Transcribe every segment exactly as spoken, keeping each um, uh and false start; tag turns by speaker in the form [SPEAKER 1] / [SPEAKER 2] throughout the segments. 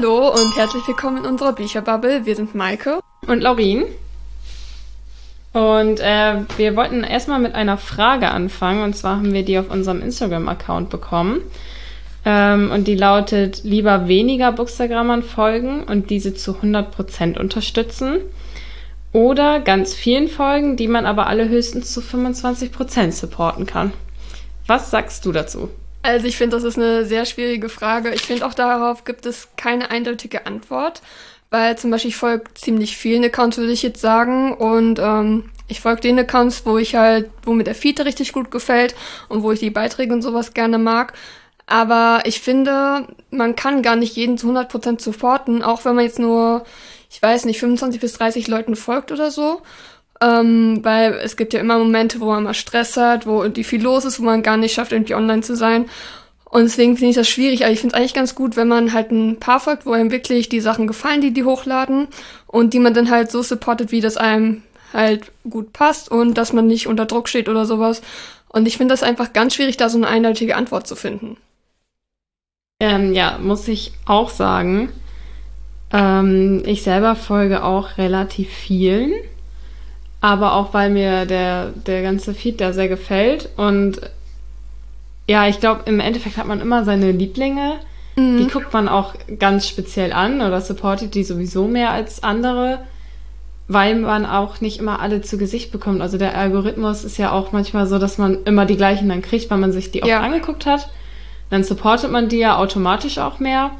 [SPEAKER 1] Hallo und herzlich willkommen in unserer Bücherbubble. Wir sind Maike
[SPEAKER 2] und Laurin. Und äh, wir wollten erstmal mit einer Frage anfangen. Und zwar haben wir die auf unserem Instagram-Account bekommen. Ähm, und die lautet, lieber weniger Bookstagrammern folgen und diese zu hundert Prozent unterstützen. Oder ganz vielen folgen, die man aber alle höchstens zu fünfundzwanzig Prozent supporten kann. Was sagst du dazu?
[SPEAKER 1] Also ich finde, das ist eine sehr schwierige Frage. Ich finde, auch darauf gibt es keine eindeutige Antwort, weil zum Beispiel ich folge ziemlich vielen Accounts, würde ich jetzt sagen, und ähm, ich folge den Accounts, wo ich halt, wo mir der Feed richtig gut gefällt und wo ich die Beiträge und sowas gerne mag. Aber ich finde, man kann gar nicht jeden zu hundert Prozent supporten, auch wenn man jetzt nur, ich weiß nicht, fünfundzwanzig bis dreißig Leuten folgt oder so. Ähm, weil es gibt ja immer Momente, wo man mal Stress hat, wo irgendwie viel los ist, wo man gar nicht schafft, irgendwie online zu sein. Und deswegen finde ich das schwierig. Aber ich finde es eigentlich ganz gut, wenn man halt ein Paar folgt, wo einem wirklich die Sachen gefallen, die die hochladen und die man dann halt so supportet, wie das einem halt gut passt und dass man nicht unter Druck steht oder sowas. Und ich finde das einfach ganz schwierig, da so eine eindeutige Antwort zu finden.
[SPEAKER 2] Ähm, ja, muss ich auch sagen. Ähm, ich selber folge auch relativ vielen. Aber auch, weil mir der, der ganze Feed da sehr gefällt. Und ja, ich glaube, im Endeffekt hat man immer seine Lieblinge. Mhm. Die guckt man auch ganz speziell an oder supportet die sowieso mehr als andere, weil man auch nicht immer alle zu Gesicht bekommt. Also der Algorithmus ist ja auch manchmal so, dass man immer die gleichen dann kriegt, weil man sich die auch ja. angeguckt hat. Dann supportet man die ja automatisch auch mehr.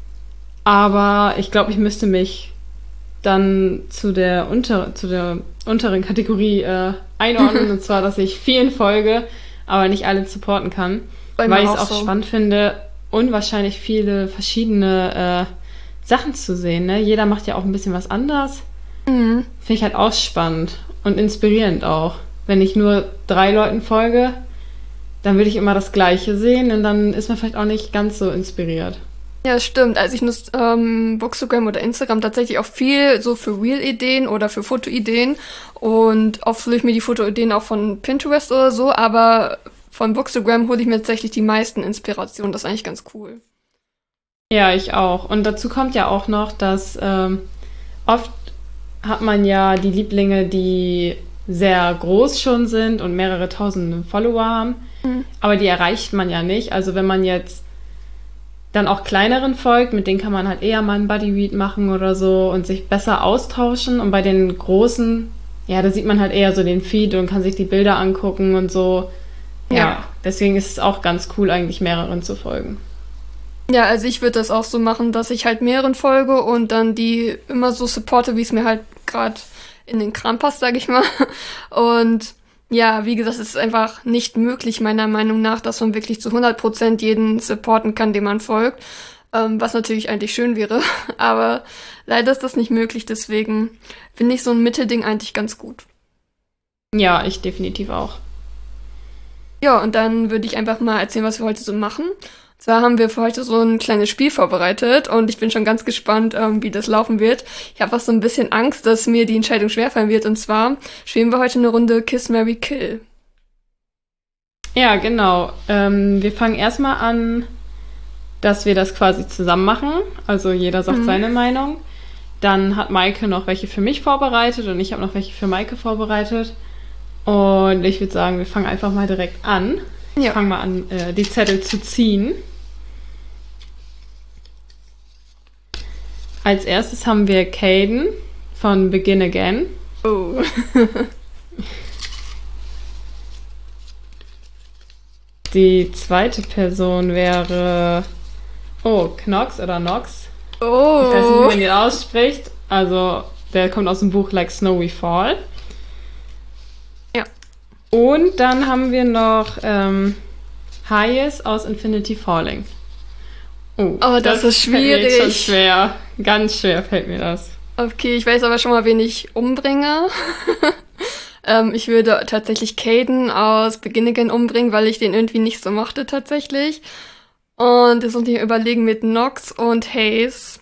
[SPEAKER 2] Aber ich glaube, ich müsste mich dann zu der, unter, zu der unteren Kategorie äh, einordnen, und zwar, dass ich vielen folge, aber nicht alle supporten kann, Bei weil ich es auch, auch so. spannend finde, unwahrscheinlich viele verschiedene äh, Sachen zu sehen. Ne? Jeder macht ja auch ein bisschen was anders. Mhm. Finde ich halt auch spannend und inspirierend auch. Wenn ich nur drei Leuten folge, dann will ich immer das Gleiche sehen und dann ist man vielleicht auch nicht ganz so inspiriert.
[SPEAKER 1] Ja, stimmt. Also ich nutze ähm, Bookstagram oder Instagram tatsächlich auch viel so für Reel-Ideen oder für Fotoideen. Und oft hole ich mir die Fotoideen auch von Pinterest oder so, aber von Bookstagram hole ich mir tatsächlich die meisten Inspirationen. Das ist eigentlich ganz cool.
[SPEAKER 2] Ja, ich auch. Und dazu kommt ja auch noch, dass ähm, oft hat man ja die Lieblinge, die sehr groß schon sind und mehrere tausende Follower haben. Mhm. Aber die erreicht man ja nicht. Also wenn man jetzt dann auch kleineren folgt, mit denen kann man halt eher mal einen Buddy-Read machen oder so und sich besser austauschen. Und bei den großen, ja, da sieht man halt eher so den Feed und kann sich die Bilder angucken und so. Ja, ja. Deswegen ist es auch ganz cool, eigentlich mehreren zu folgen.
[SPEAKER 1] Ja, also ich würde das auch so machen, dass ich halt mehreren folge und dann die immer so supporte, wie es mir halt gerade in den Kram passt, sag ich mal. Und ja, wie gesagt, es ist einfach nicht möglich, meiner Meinung nach, dass man wirklich zu hundert Prozent jeden supporten kann, dem man folgt. Ähm, was natürlich eigentlich schön wäre. Aber leider ist das nicht möglich. Deswegen finde ich so ein Mittelding eigentlich ganz gut.
[SPEAKER 2] Ja, ich definitiv auch.
[SPEAKER 1] Ja, und dann würde ich einfach mal erzählen, was wir heute so machen. Und zwar haben wir für heute so ein kleines Spiel vorbereitet und ich bin schon ganz gespannt, ähm, wie das laufen wird. Ich habe auch so ein bisschen Angst, dass mir die Entscheidung schwerfallen wird. Und zwar spielen wir heute eine Runde Kiss, Marry, Kill.
[SPEAKER 2] Ja, genau. Ähm, wir fangen erstmal an, dass wir das quasi zusammen machen. Also jeder sagt mhm. seine Meinung. Dann hat Maike noch welche für mich vorbereitet und ich habe noch welche für Maike vorbereitet. Und ich würde sagen, wir fangen einfach mal direkt an. Ja. Ich fange mal an, äh, die Zettel zu ziehen. Als erstes haben wir Caden von Begin Again.
[SPEAKER 1] Oh.
[SPEAKER 2] Die zweite Person wäre oh, Knox oder Nox.
[SPEAKER 1] Oh.
[SPEAKER 2] Ich weiß nicht, wie man den ausspricht. Also, der kommt aus dem Buch Like Snow We Fall.
[SPEAKER 1] Ja.
[SPEAKER 2] Und dann haben wir noch ähm, Hayes aus Infinity Falling.
[SPEAKER 1] Oh, oh das, das ist schwierig.
[SPEAKER 2] Fällt mir jetzt schon schwer. Ganz schwer fällt mir das.
[SPEAKER 1] Okay, ich weiß aber schon mal, wen ich umbringe. ähm, ich würde tatsächlich Caden aus Begin Again umbringen, weil ich den irgendwie nicht so mochte tatsächlich. Und jetzt muss ich mir überlegen mit Nox und Hayes.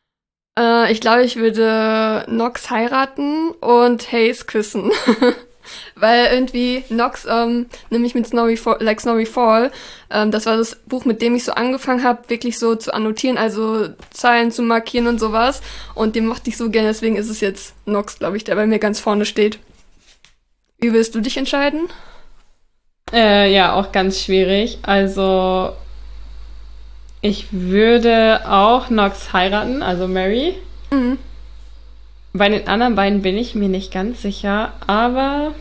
[SPEAKER 1] Äh, ich glaube, ich würde Nox heiraten und Hayes küssen. Weil irgendwie Nox, ähm, nämlich mit Snorri Fall, Like Snorri Fall, ähm, das war das Buch, mit dem ich so angefangen habe, wirklich so zu annotieren, also Zeilen zu markieren und sowas. Und den mochte ich so gerne, deswegen ist es jetzt Nox, glaube ich, der bei mir ganz vorne steht. Wie willst du dich entscheiden?
[SPEAKER 2] Äh, ja, auch ganz schwierig. Also, ich würde auch Nox heiraten, also Mary.
[SPEAKER 1] Mhm.
[SPEAKER 2] Bei den anderen beiden bin ich mir nicht ganz sicher, aber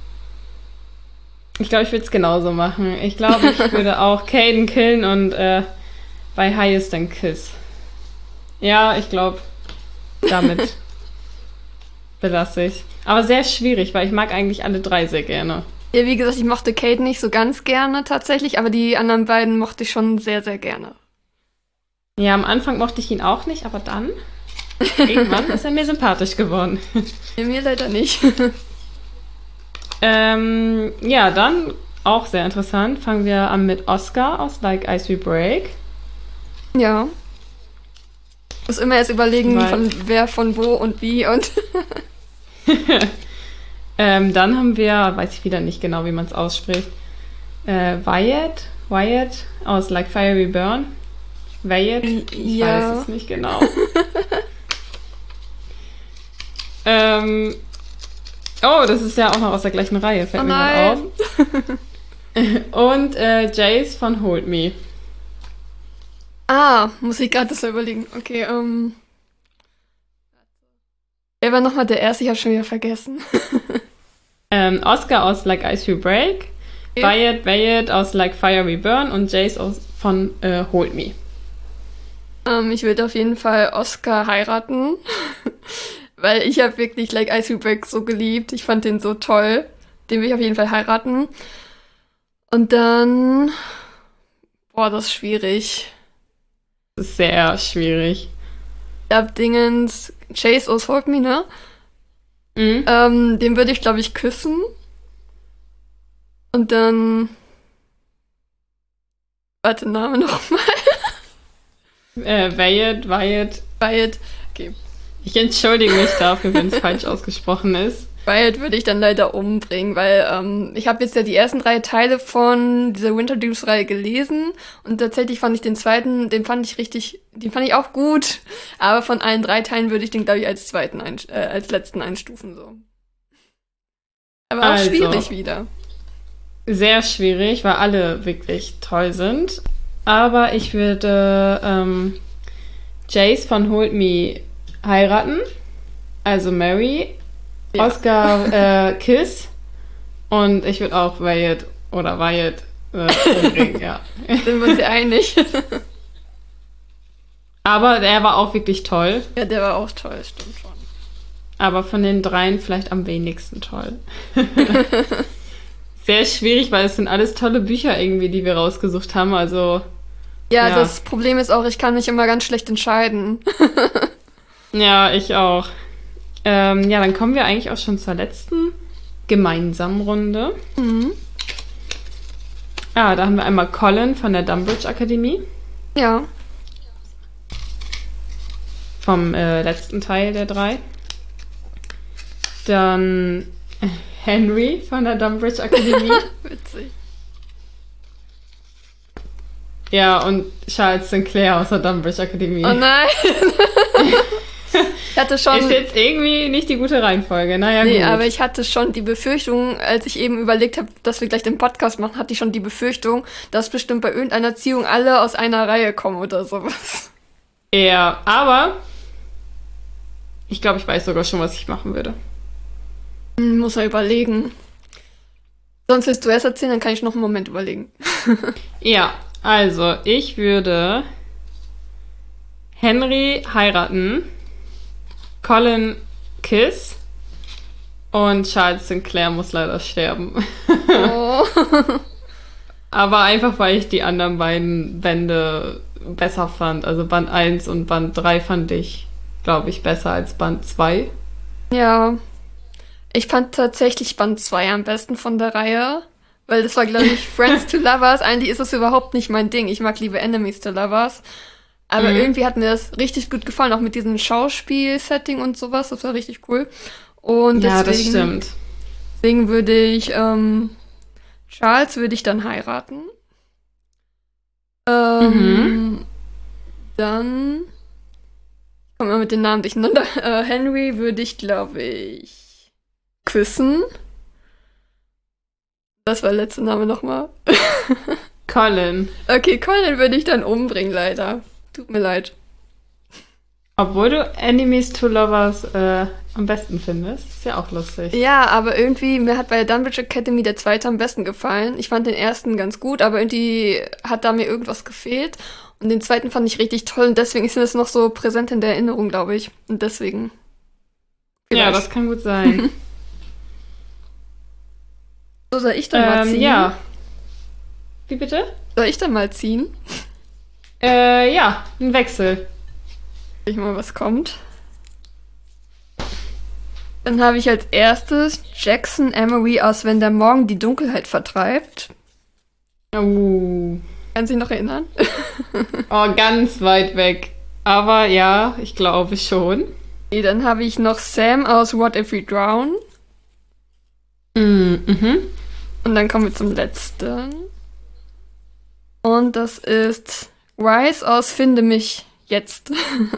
[SPEAKER 2] ich glaube, ich würde es genauso machen. Ich glaube, ich würde auch Caden killen und äh, bei Highest dann Kiss. Ja, ich glaube, damit belasse ich. Aber sehr schwierig, weil ich mag eigentlich alle drei sehr gerne.
[SPEAKER 1] Ja, wie gesagt, ich mochte Kate nicht so ganz gerne tatsächlich, aber die anderen beiden mochte ich schon sehr, sehr gerne.
[SPEAKER 2] Ja, am Anfang mochte ich ihn auch nicht, aber dann, irgendwann ist er mir sympathisch geworden.
[SPEAKER 1] Ja, mir leider nicht.
[SPEAKER 2] ähm, ja, dann auch sehr interessant. Fangen wir an mit Oscar aus Like Ice We Break.
[SPEAKER 1] Ja. Ich muss immer erst überlegen,
[SPEAKER 2] Weil-
[SPEAKER 1] von wer, von wo und wie und
[SPEAKER 2] ähm, dann haben wir, weiß ich wieder nicht genau, wie man es ausspricht, äh, Wyatt, Wyatt aus Like Fire We Burn. Wyatt? Ich
[SPEAKER 1] ja.
[SPEAKER 2] weiß es nicht genau. ähm, oh, das ist ja auch noch aus der gleichen Reihe, fällt
[SPEAKER 1] Oh
[SPEAKER 2] mir
[SPEAKER 1] nein.
[SPEAKER 2] gerade auf. Und äh, Jace von Hold Me.
[SPEAKER 1] Ah, muss ich gerade das überlegen. Okay, ähm. Wer war nochmal der erste? Ich habe schon wieder vergessen.
[SPEAKER 2] Ähm, Oscar aus Like Ice We Break.
[SPEAKER 1] Okay.
[SPEAKER 2] Wyatt, Wyatt aus Like Fire We Burn und Jace aus, von äh, Hold Me.
[SPEAKER 1] Ähm, ich würde auf jeden Fall Oscar heiraten. Weil ich habe wirklich Like Ice We Break so geliebt. Ich fand den so toll. Den will ich auf jeden Fall heiraten. Und dann. Boah, das ist schwierig.
[SPEAKER 2] Das ist sehr schwierig.
[SPEAKER 1] Ich hab Dingens. Chase aus Hold Me, ne?
[SPEAKER 2] Mhm.
[SPEAKER 1] Ähm, den würde ich, glaube ich, küssen. Und dann. Warte, Name nochmal.
[SPEAKER 2] Äh, Wyatt, Wyatt.
[SPEAKER 1] Wyatt. Okay.
[SPEAKER 2] Ich entschuldige mich dafür, wenn es falsch ausgesprochen ist.
[SPEAKER 1] Wyatt würde ich dann leider umbringen, weil ähm, ich habe jetzt ja die ersten drei Teile von dieser Winter Dreams-Reihe gelesen und tatsächlich fand ich den zweiten, den fand ich richtig, den fand ich auch gut, aber von allen drei Teilen würde ich den, glaube ich, als zweiten, ein, äh, als letzten einstufen, so. Aber auch
[SPEAKER 2] Also.
[SPEAKER 1] schwierig wieder.
[SPEAKER 2] Sehr schwierig, weil alle wirklich toll sind. Aber ich würde ähm, Jace von Hold Me heiraten. Also Mary.
[SPEAKER 1] Ja.
[SPEAKER 2] Oscar äh, Kiss. Und ich würde auch Wyatt oder Wyatt äh, umbringen, ja.
[SPEAKER 1] Sind wir uns ja einig.
[SPEAKER 2] Aber er war auch wirklich toll.
[SPEAKER 1] Ja, der war auch toll, stimmt schon.
[SPEAKER 2] Aber von den dreien vielleicht am wenigsten toll. Sehr schwierig, weil es sind alles tolle Bücher irgendwie, die wir rausgesucht haben. Also
[SPEAKER 1] Ja,
[SPEAKER 2] Ja.
[SPEAKER 1] das Problem ist auch, ich kann mich immer ganz schlecht entscheiden.
[SPEAKER 2] ja, ich auch. Ähm, ja, dann kommen wir eigentlich auch schon zur letzten gemeinsamen Runde.
[SPEAKER 1] Mhm.
[SPEAKER 2] Ah, da haben wir einmal Colin von der Dumbridge Akademie.
[SPEAKER 1] Ja.
[SPEAKER 2] Vom äh, letzten Teil der drei. Dann Henry von der Dumbridge Akademie.
[SPEAKER 1] Witzig.
[SPEAKER 2] Ja, und Charles Sinclair aus der Dumbridge Akademie.
[SPEAKER 1] Oh nein. Ich hatte schon.
[SPEAKER 2] Ist jetzt irgendwie nicht die gute Reihenfolge. Naja,
[SPEAKER 1] Nee,
[SPEAKER 2] gut.
[SPEAKER 1] aber ich hatte schon die Befürchtung, als ich eben überlegt habe, dass wir gleich den Podcast machen, hatte ich schon die Befürchtung, dass bestimmt bei irgendeiner Ziehung alle aus einer Reihe kommen oder sowas.
[SPEAKER 2] Ja, aber ich glaube, ich weiß sogar schon, was ich machen würde.
[SPEAKER 1] Hm, muss er überlegen. Sonst willst du erst erzählen, dann kann ich noch einen Moment überlegen.
[SPEAKER 2] Ja, also ich würde Henry heiraten, Colin Kiss und Charles Sinclair muss leider sterben.
[SPEAKER 1] Oh.
[SPEAKER 2] Aber einfach, weil ich die anderen beiden Bände besser fand. Also Band eins und Band drei fand ich, glaube ich, besser als Band zwei.
[SPEAKER 1] Ja. Ich fand tatsächlich Band zwei am besten von der Reihe. Weil das war, glaube ich, Friends to Lovers. Eigentlich ist das überhaupt nicht mein Ding. Ich mag lieber Enemies to Lovers. Aber
[SPEAKER 2] Mhm.
[SPEAKER 1] irgendwie hat mir das richtig gut gefallen. Auch mit diesem Schauspiel-Setting und sowas. Das war richtig cool. Und
[SPEAKER 2] Ja, das
[SPEAKER 1] deswegen
[SPEAKER 2] stimmt.
[SPEAKER 1] Deswegen würde ich, ähm, Charles würde ich dann heiraten.
[SPEAKER 2] Mhm.
[SPEAKER 1] Ähm, dann, kommen wir mit den Namen durcheinander. Äh, Henry würde ich, glaube ich, küssen. Was war der letzte Name nochmal?
[SPEAKER 2] Colin.
[SPEAKER 1] Okay, Colin würde ich dann umbringen, leider. Tut mir leid.
[SPEAKER 2] Obwohl du Enemies to Lovers äh, am besten findest. Ist ja auch lustig.
[SPEAKER 1] Ja, aber irgendwie, mir hat bei der Dunwich Academy der zweite am besten gefallen. Ich fand den ersten ganz gut, aber irgendwie hat da mir irgendwas gefehlt. Und den zweiten fand ich richtig toll und deswegen ist mir das noch so präsent in der Erinnerung, glaube ich. Und deswegen.
[SPEAKER 2] Ja,
[SPEAKER 1] Vielleicht.
[SPEAKER 2] das kann gut sein.
[SPEAKER 1] So, soll ich dann mal
[SPEAKER 2] ähm,
[SPEAKER 1] ziehen?
[SPEAKER 2] ja. Wie bitte?
[SPEAKER 1] Soll ich dann mal ziehen?
[SPEAKER 2] Äh, ja, ein Wechsel.
[SPEAKER 1] Ich mal, was kommt. Dann habe ich als erstes Jackson Emery aus Wenn der Morgen die Dunkelheit vertreibt.
[SPEAKER 2] Oh.
[SPEAKER 1] Kannst du dich noch erinnern?
[SPEAKER 2] Oh, ganz weit weg. Aber ja, ich glaube schon.
[SPEAKER 1] Okay, dann habe ich noch Sam aus What If We Drown.
[SPEAKER 2] Mm, mhm.
[SPEAKER 1] Und dann kommen wir zum letzten. Und das ist Rice aus Finde mich jetzt.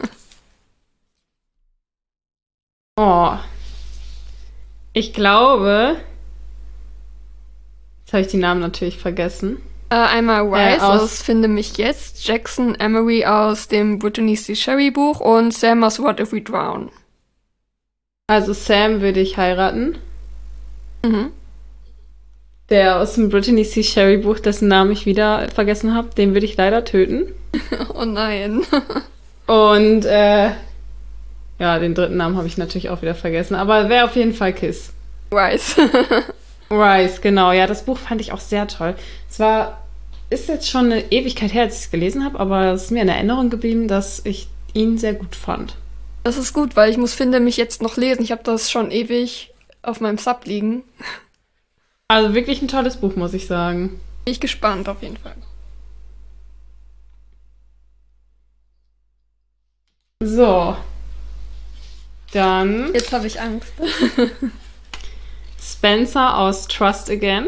[SPEAKER 2] Oh. Ich glaube. Jetzt habe ich die Namen natürlich vergessen.
[SPEAKER 1] Äh, einmal Rice
[SPEAKER 2] Äh, aus-
[SPEAKER 1] aus Finde mich jetzt, Jackson Emery aus dem Brittany C. Sherry Buch und Sam aus What If We Drown.
[SPEAKER 2] Also Sam würde ich heiraten.
[SPEAKER 1] Mhm.
[SPEAKER 2] Der aus dem Brittany C. Sherry Buch, dessen Namen ich wieder vergessen habe, den würde ich leider töten.
[SPEAKER 1] Oh nein.
[SPEAKER 2] Und äh, ja, den dritten Namen habe ich natürlich auch wieder vergessen. Aber wäre auf jeden Fall Kiss.
[SPEAKER 1] Rice.
[SPEAKER 2] Rice, genau. Ja, das Buch fand ich auch sehr toll. Es war, ist jetzt schon eine Ewigkeit her, als ich es gelesen habe, aber es ist mir in Erinnerung geblieben, dass ich ihn sehr gut fand.
[SPEAKER 1] Das ist gut, weil ich muss Finde mich jetzt noch lesen. Ich habe das schon ewig auf meinem Sub liegen.
[SPEAKER 2] Also wirklich ein tolles Buch, muss ich sagen.
[SPEAKER 1] Bin ich gespannt auf jeden Fall.
[SPEAKER 2] So. Dann
[SPEAKER 1] Jetzt habe ich Angst.
[SPEAKER 2] Spencer aus Trust Again.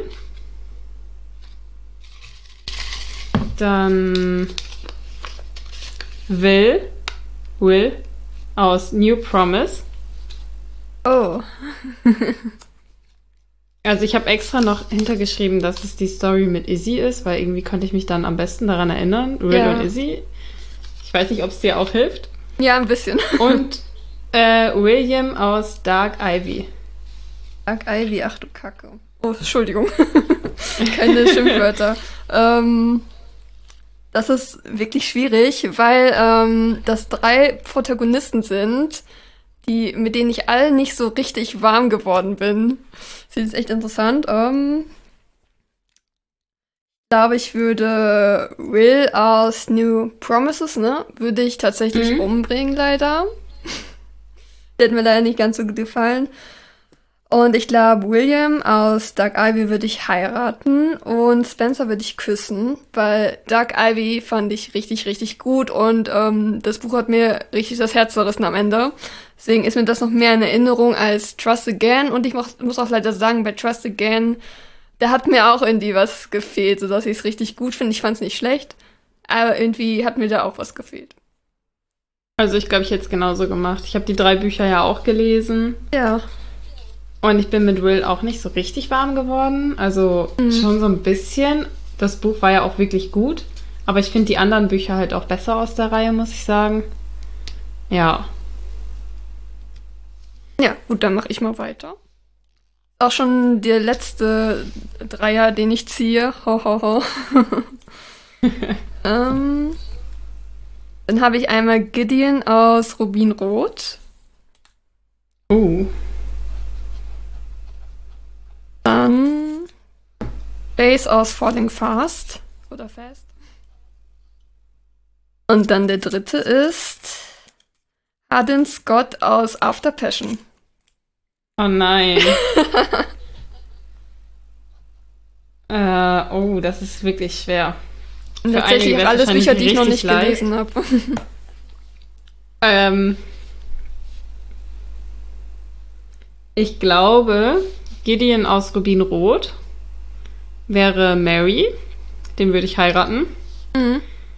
[SPEAKER 2] Dann Will, Will aus New Promise.
[SPEAKER 1] Oh.
[SPEAKER 2] Also ich habe extra noch hintergeschrieben, dass es die Story mit Izzy ist, weil irgendwie konnte ich mich dann am besten daran erinnern. Will
[SPEAKER 1] Ja.
[SPEAKER 2] und Izzy. Ich weiß nicht, ob es dir auch hilft.
[SPEAKER 1] Ja, ein bisschen.
[SPEAKER 2] Und äh, William aus Dark Ivy.
[SPEAKER 1] Dark Ivy, ach du Kacke. Oh, Entschuldigung. Keine Schimpfwörter. ähm, das ist wirklich schwierig, weil ähm, das drei Protagonisten sind, die, mit denen ich alle nicht so richtig warm geworden bin. Das ist echt interessant. Ähm, ich glaube, ich würde Will aus New Promises, ne, würde ich tatsächlich
[SPEAKER 2] Mhm.
[SPEAKER 1] umbringen, leider. Der hat mir leider nicht ganz so gut gefallen. Und ich glaube, William aus Dark Ivy würde ich heiraten und Spencer würde ich küssen, weil Dark Ivy fand ich richtig, richtig gut und ähm, das Buch hat mir richtig das Herz zerrissen am Ende. Deswegen ist mir das noch mehr in Erinnerung als Trust Again und ich muss, muss auch leider sagen, bei Trust Again, da hat mir auch irgendwie was gefehlt, sodass ich es richtig gut finde. Ich fand es nicht schlecht, aber irgendwie hat mir da auch was gefehlt.
[SPEAKER 2] Also ich glaube, ich hätte es genauso gemacht. Ich habe die drei Bücher ja auch gelesen.
[SPEAKER 1] Ja.
[SPEAKER 2] Und ich bin mit Will auch nicht so richtig warm geworden. Also
[SPEAKER 1] Mhm.
[SPEAKER 2] schon so ein bisschen. Das Buch war ja auch wirklich gut. Aber ich finde die anderen Bücher halt auch besser aus der Reihe, muss ich sagen. Ja.
[SPEAKER 1] Ja, gut, dann mache ich mal weiter. Auch schon der letzte Dreier, den ich ziehe. Ho, ho, ho. ähm, dann habe ich einmal Gideon aus Rubinrot.
[SPEAKER 2] Uh.
[SPEAKER 1] Dann Jace aus Falling Fast. Oder Fast. Und dann der dritte ist Haddon Scott aus After Passion.
[SPEAKER 2] Oh nein. äh, oh, das ist wirklich schwer.
[SPEAKER 1] Und
[SPEAKER 2] Für
[SPEAKER 1] tatsächlich
[SPEAKER 2] einige
[SPEAKER 1] auch
[SPEAKER 2] wär's
[SPEAKER 1] alles Bücher, die ich noch
[SPEAKER 2] wahrscheinlich
[SPEAKER 1] nicht
[SPEAKER 2] richtig
[SPEAKER 1] gelesen habe.
[SPEAKER 2] Ähm, ich glaube, Gideon aus Rubinrot wäre Mary. Den würde ich heiraten.
[SPEAKER 1] Mhm.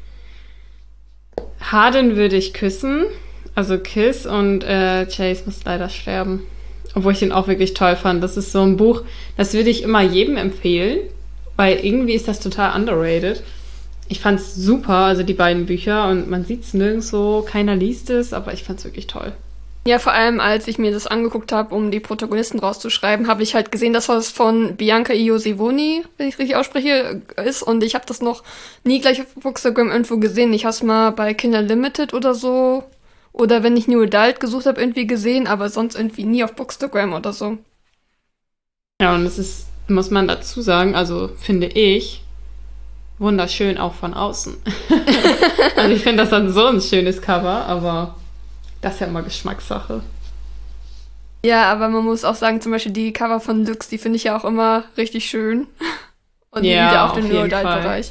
[SPEAKER 2] Hardin würde ich küssen. Also Kiss. Und äh, Chase muss leider sterben. Obwohl ich den auch wirklich toll fand. Das ist so ein Buch, das würde ich immer jedem empfehlen. Weil irgendwie ist das total underrated. Ich fand's super, also die beiden Bücher. Und man sieht's nirgendwo, keiner liest es. Aber ich fand's wirklich toll.
[SPEAKER 1] Ja, vor allem, als ich mir das angeguckt habe, um die Protagonisten rauszuschreiben, habe ich halt gesehen, dass das von Bianca Iosivoni, wenn ich richtig ausspreche, ist. Und ich habe das noch nie gleich auf Bookstagram irgendwo gesehen. Ich habe es mal bei Kinder Limited oder so. Oder wenn ich New Adult gesucht habe, irgendwie gesehen. Aber sonst irgendwie nie auf Bookstagram oder so.
[SPEAKER 2] Ja, und es ist, muss man dazu sagen, also finde ich, wunderschön auch von außen. Also ich finde das dann so ein schönes Cover, aber das ist ja immer Geschmackssache.
[SPEAKER 1] Ja, aber man muss auch sagen, zum Beispiel die Cover von Lux, die finde ich ja auch immer richtig schön. Und die
[SPEAKER 2] Ja,
[SPEAKER 1] wieder auf
[SPEAKER 2] auf
[SPEAKER 1] den New
[SPEAKER 2] jeden
[SPEAKER 1] Adult
[SPEAKER 2] Fall.
[SPEAKER 1] Bereich.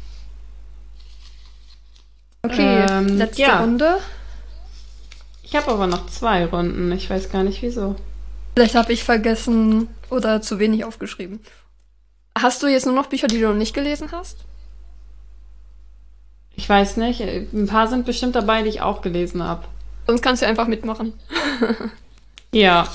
[SPEAKER 1] Okay,
[SPEAKER 2] Ähm,
[SPEAKER 1] letzte
[SPEAKER 2] ja.
[SPEAKER 1] Runde.
[SPEAKER 2] Ich habe aber noch zwei Runden. Ich weiß gar nicht wieso.
[SPEAKER 1] Vielleicht habe ich vergessen oder zu wenig aufgeschrieben. Hast du jetzt nur noch Bücher, die du noch nicht gelesen hast?
[SPEAKER 2] Ich weiß nicht. Ein paar sind bestimmt dabei, die ich auch gelesen habe.
[SPEAKER 1] Sonst kannst du einfach mitmachen.
[SPEAKER 2] Ja.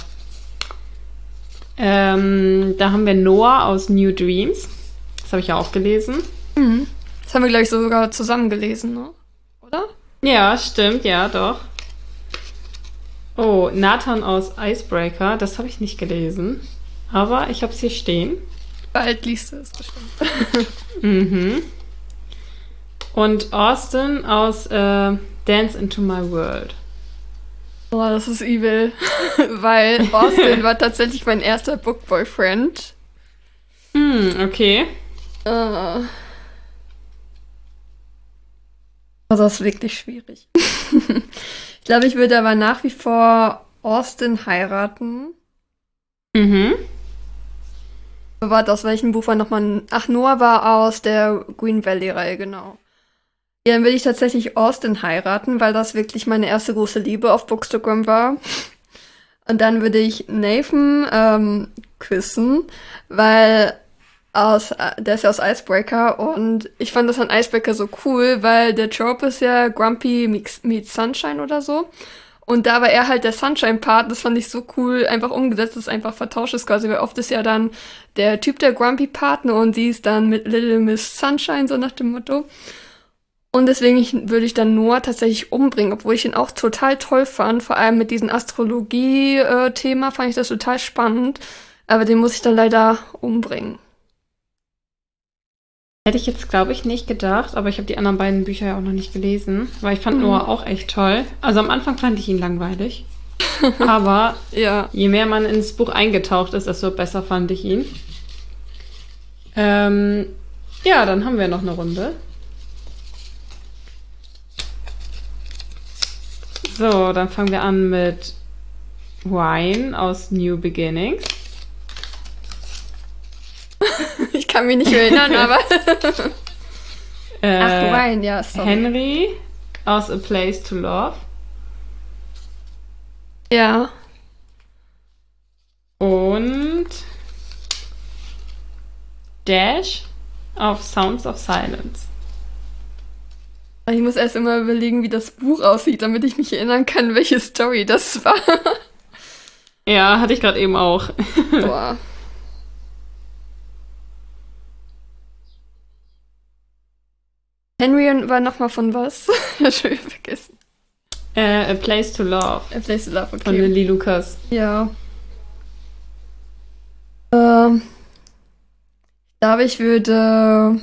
[SPEAKER 2] Ähm, da haben wir Noah aus New Dreams. Das habe ich ja auch gelesen.
[SPEAKER 1] Mhm. Das haben wir, glaube ich, sogar zusammen gelesen, ne? Oder?
[SPEAKER 2] Ja, stimmt. Ja, doch. Oh, Nathan aus Icebreaker. Das habe ich nicht gelesen. Aber ich habe es hier stehen.
[SPEAKER 1] Bald liest du es bestimmt.
[SPEAKER 2] Mhm. Und Austin aus äh, Dance into My World.
[SPEAKER 1] Boah, das ist übel. Weil Austin war tatsächlich mein erster Book-Boyfriend.
[SPEAKER 2] Hm, okay.
[SPEAKER 1] Äh. Also das ist wirklich schwierig. Ich glaube, ich würde aber nach wie vor Austin heiraten.
[SPEAKER 2] Mhm.
[SPEAKER 1] Warte, aus welchem Buch war nochmal? Ach, Noah war aus der Green Valley-Reihe, genau. Ja, dann würde ich tatsächlich Austin heiraten, weil das wirklich meine erste große Liebe auf Bookstagram war. Und dann würde ich Nathan ähm, küssen, weil aus, äh, der ist ja aus Icebreaker und ich fand das an Icebreaker so cool, weil der Trope ist ja Grumpy meets, meets Sunshine oder so. Und da war er halt der Sunshine-Part, das fand ich so cool, einfach umgesetzt, dass es einfach vertauscht ist quasi, weil oft ist ja dann der Typ der Grumpy-Partner und sie ist dann mit Little Miss Sunshine, so nach dem Motto. Und deswegen ich, würde ich dann Noah tatsächlich umbringen, obwohl ich ihn auch total toll fand. Vor allem mit diesem Astrologie-Thema fand ich das total spannend. Aber den muss ich dann leider umbringen.
[SPEAKER 2] Hätte ich jetzt, glaube ich, nicht gedacht, aber ich habe die anderen beiden Bücher ja auch noch nicht gelesen, weil ich fand
[SPEAKER 1] Mhm.
[SPEAKER 2] Noah auch echt toll. Also am Anfang fand ich ihn langweilig, aber
[SPEAKER 1] Ja.
[SPEAKER 2] je mehr man ins Buch eingetaucht ist, desto besser fand ich ihn. Ähm, ja, dann haben wir noch eine Runde. So, dann fangen wir an mit Ryan aus New Beginnings.
[SPEAKER 1] Ich kann mich nicht mehr erinnern, aber.
[SPEAKER 2] Äh,
[SPEAKER 1] Ach, Ryan, ja, sorry.
[SPEAKER 2] Henry aus A Place to Love.
[SPEAKER 1] Ja.
[SPEAKER 2] Und Dash auf Sounds of Silence.
[SPEAKER 1] Ich muss erst immer überlegen, wie das Buch aussieht, damit ich mich erinnern kann, welche Story das war.
[SPEAKER 2] Ja, hatte ich gerade eben auch.
[SPEAKER 1] Boah. Henry war nochmal von was? Ich hab schon wieder vergessen.
[SPEAKER 2] Äh, A Place to Love
[SPEAKER 1] A Place to Love,
[SPEAKER 2] von
[SPEAKER 1] okay.
[SPEAKER 2] Lily Lucas.
[SPEAKER 1] Ja. Ähm, ich glaube, ich würde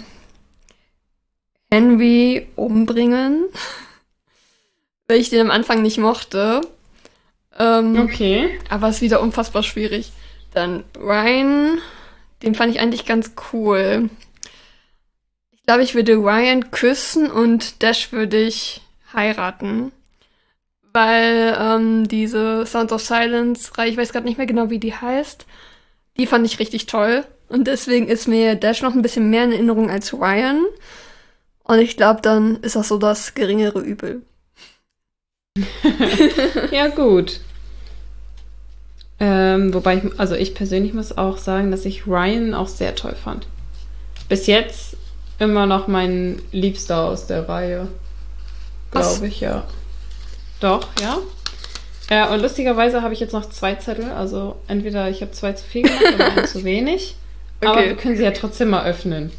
[SPEAKER 1] Henry umbringen, weil ich den am Anfang nicht mochte. Ähm,
[SPEAKER 2] Okay.
[SPEAKER 1] Aber es ist wieder unfassbar schwierig. Dann Ryan, den fand ich eigentlich ganz cool. Ich glaube, ich würde Ryan küssen und Dash würde ich heiraten. Weil ähm, diese Sounds of Silence-Reihe, ich weiß gerade nicht mehr genau, wie die heißt, die fand ich richtig toll. Und deswegen ist mir Dash noch ein bisschen mehr in Erinnerung als Ryan. Und ich glaube, dann ist das so das geringere Übel.
[SPEAKER 2] Ja, gut. Ähm, wobei ich, also ich persönlich muss auch sagen, dass ich Ryan auch sehr toll fand. Bis jetzt immer noch mein Liebster aus der Reihe. Glaube ich, ja. Doch, ja. Ja, und lustigerweise habe ich jetzt noch zwei Zettel. Also entweder ich habe zwei zu viel gemacht oder einen zu wenig. Okay. Aber wir können sie ja trotzdem mal öffnen.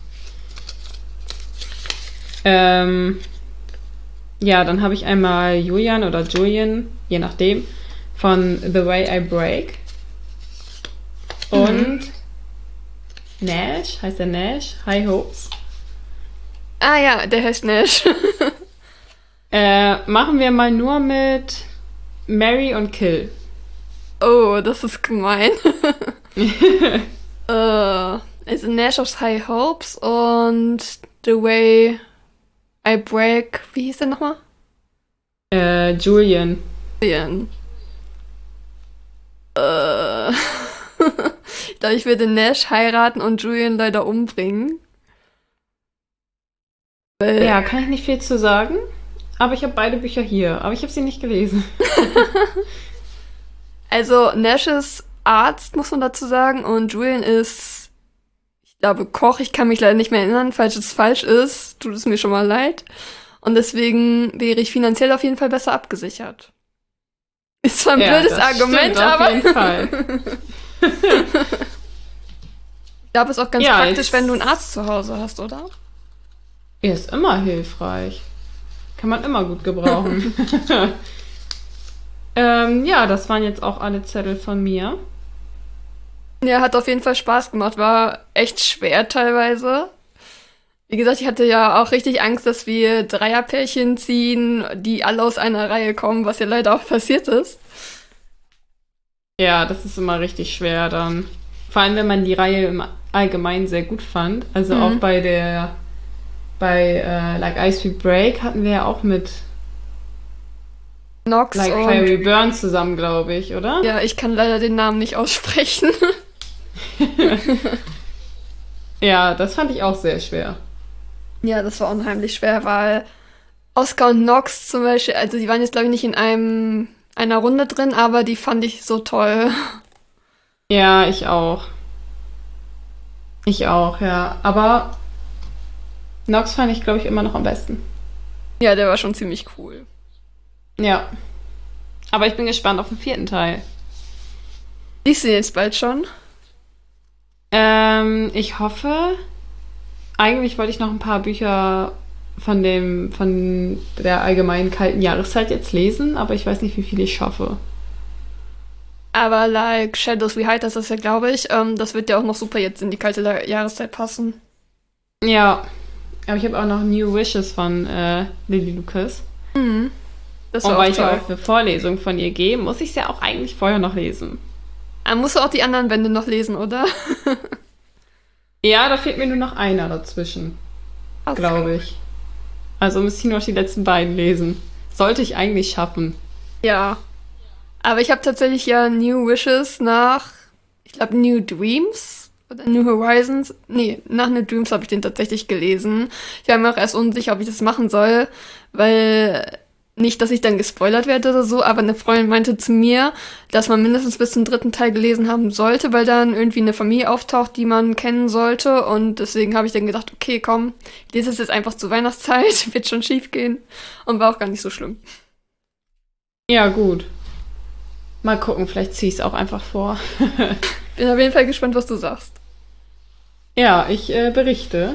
[SPEAKER 2] Ähm, ja, dann habe ich einmal Julian oder Julian, je nachdem, von The Way I Break. Und mhm. Nash, heißt der Nash? High Hopes.
[SPEAKER 1] Ah ja, der heißt Nash.
[SPEAKER 2] äh, machen wir mal nur mit Marry und Kill.
[SPEAKER 1] Oh, das ist gemein. äh, also Nash aus High Hopes und The Way I Break. Wie hieß der nochmal?
[SPEAKER 2] Äh, Julian.
[SPEAKER 1] Julian. Äh. Ich glaube, ich würde Nash heiraten und Julian leider umbringen.
[SPEAKER 2] Weil ja, kann ich nicht viel zu sagen. Aber ich habe beide Bücher hier. Aber ich habe sie nicht gelesen.
[SPEAKER 1] Also, Nash ist Arzt, muss man dazu sagen. Und Julian ist, ich glaube, Koch. Ich kann mich leider nicht mehr erinnern. Falls es falsch ist, tut es mir schon mal leid. Und deswegen wäre ich finanziell auf jeden Fall besser abgesichert. Ist zwar ein ja, blödes Argument, aber... Auf jeden Fall. Ich glaube, es ist auch ganz ja, praktisch, wenn du einen Arzt zu Hause hast, oder?
[SPEAKER 2] Er ist immer hilfreich. Kann man immer gut gebrauchen. ähm, ja, das waren jetzt auch alle Zettel von mir.
[SPEAKER 1] Ja, hat auf jeden Fall Spaß gemacht. War echt schwer teilweise. Wie gesagt, ich hatte ja auch richtig Angst, dass wir Dreierpärchen ziehen, die alle aus einer Reihe kommen, was ja leider auch passiert ist.
[SPEAKER 2] Ja, das ist immer richtig schwer dann. Vor allem, wenn man die Reihe im Allgemeinen sehr gut fand. Also mhm. auch bei der, bei äh, Like Ice We Break hatten wir ja auch mit
[SPEAKER 1] Nox
[SPEAKER 2] Like
[SPEAKER 1] und
[SPEAKER 2] Fiery Burn zusammen, glaube ich, oder?
[SPEAKER 1] Ja, ich kann leider den Namen nicht aussprechen.
[SPEAKER 2] Ja, das fand ich auch sehr schwer.
[SPEAKER 1] Ja, das war unheimlich schwer, weil Oscar und Nox zum Beispiel, also die waren jetzt, glaube ich, nicht in einem einer Runde drin, aber die fand ich so toll.
[SPEAKER 2] Ja, ich auch. Ich auch, ja. Aber Nox fand ich, glaube ich, immer noch am besten.
[SPEAKER 1] Ja, der war schon ziemlich cool.
[SPEAKER 2] Ja. Aber ich bin gespannt auf den vierten Teil.
[SPEAKER 1] Liest du den jetzt bald schon?
[SPEAKER 2] Ähm, ich hoffe. Eigentlich wollte ich noch ein paar Bücher von dem, von der allgemeinen kalten Jahreszeit jetzt lesen, aber ich weiß nicht, wie viel ich schaffe.
[SPEAKER 1] Aber like Shadows We Hide, das ist ja, glaube ich, ähm, das wird ja auch noch super jetzt in die kalte La- Jahreszeit passen.
[SPEAKER 2] Ja, aber ich habe auch noch New Wishes von äh, Lily Lucas.
[SPEAKER 1] Mhm. Das war
[SPEAKER 2] Und
[SPEAKER 1] auch
[SPEAKER 2] weil
[SPEAKER 1] toll.
[SPEAKER 2] ich auch eine Vorlesung von ihr gehe, muss ich es ja auch eigentlich vorher noch lesen.
[SPEAKER 1] Aber musst du auch die anderen Bände noch lesen, oder?
[SPEAKER 2] Ja, da fehlt mir nur noch einer dazwischen, okay. Glaube ich. Also müsste ich nur noch die letzten beiden lesen. Sollte ich eigentlich schaffen.
[SPEAKER 1] Ja. Aber ich habe tatsächlich ja New Wishes nach, ich glaube, New Dreams oder New Horizons. Nee, nach New Dreams habe ich den tatsächlich gelesen. Ich war mir auch erst unsicher, ob ich das machen soll, weil nicht, dass ich dann gespoilert werde oder so, aber eine Freundin meinte zu mir, dass man mindestens bis zum dritten Teil gelesen haben sollte, weil dann irgendwie eine Familie auftaucht, die man kennen sollte. Und deswegen habe ich dann gedacht, okay, komm, ich lese es jetzt einfach zur Weihnachtszeit, wird schon schief gehen. Und war auch gar nicht so schlimm.
[SPEAKER 2] Ja, gut. Mal gucken, vielleicht ziehe ich es auch einfach vor.
[SPEAKER 1] Bin auf jeden Fall gespannt, was du sagst.
[SPEAKER 2] Ja, ich äh, berichte.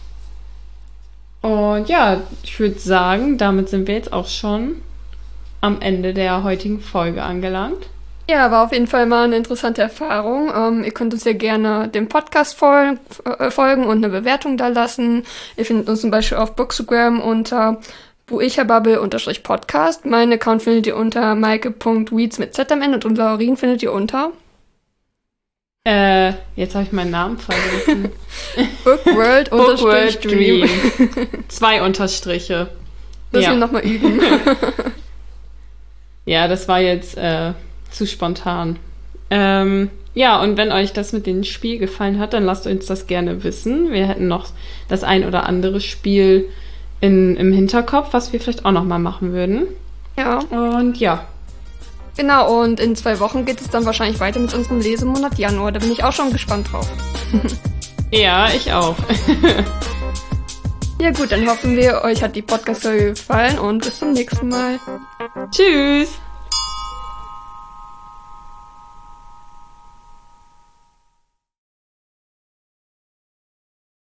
[SPEAKER 2] Und ja, ich würde sagen, damit sind wir jetzt auch schon am Ende der heutigen Folge angelangt.
[SPEAKER 1] Ja, war auf jeden Fall mal eine interessante Erfahrung. Ähm, ihr könnt uns ja gerne dem Podcast fol- äh, folgen und eine Bewertung da lassen. Ihr findet uns zum Beispiel auf Bookstagram unter buichabubble-podcast. Mein Account findet ihr unter maike.weeds mit Z am Ende und Laurin findet ihr unter
[SPEAKER 2] Äh, jetzt habe ich meinen Namen vergessen.
[SPEAKER 1] Bookworld Bookworld Dream.
[SPEAKER 2] Zwei Unterstriche.
[SPEAKER 1] Müssen
[SPEAKER 2] ja.
[SPEAKER 1] wir nochmal üben.
[SPEAKER 2] Ja, das war jetzt äh, zu spontan. Ähm, ja, und wenn euch das mit dem Spiel gefallen hat, dann lasst uns das gerne wissen. Wir hätten noch das ein oder andere Spiel in, im Hinterkopf, was wir vielleicht auch nochmal machen würden.
[SPEAKER 1] Ja.
[SPEAKER 2] Und ja,
[SPEAKER 1] Genau, und in zwei Wochen geht es dann wahrscheinlich weiter mit unserem Lesemonat Januar. Da bin ich auch schon gespannt drauf.
[SPEAKER 2] Ja, ich auch.
[SPEAKER 1] Ja gut, dann hoffen wir, euch hat die Podcast-Folge gefallen und bis zum nächsten Mal.
[SPEAKER 2] Tschüss!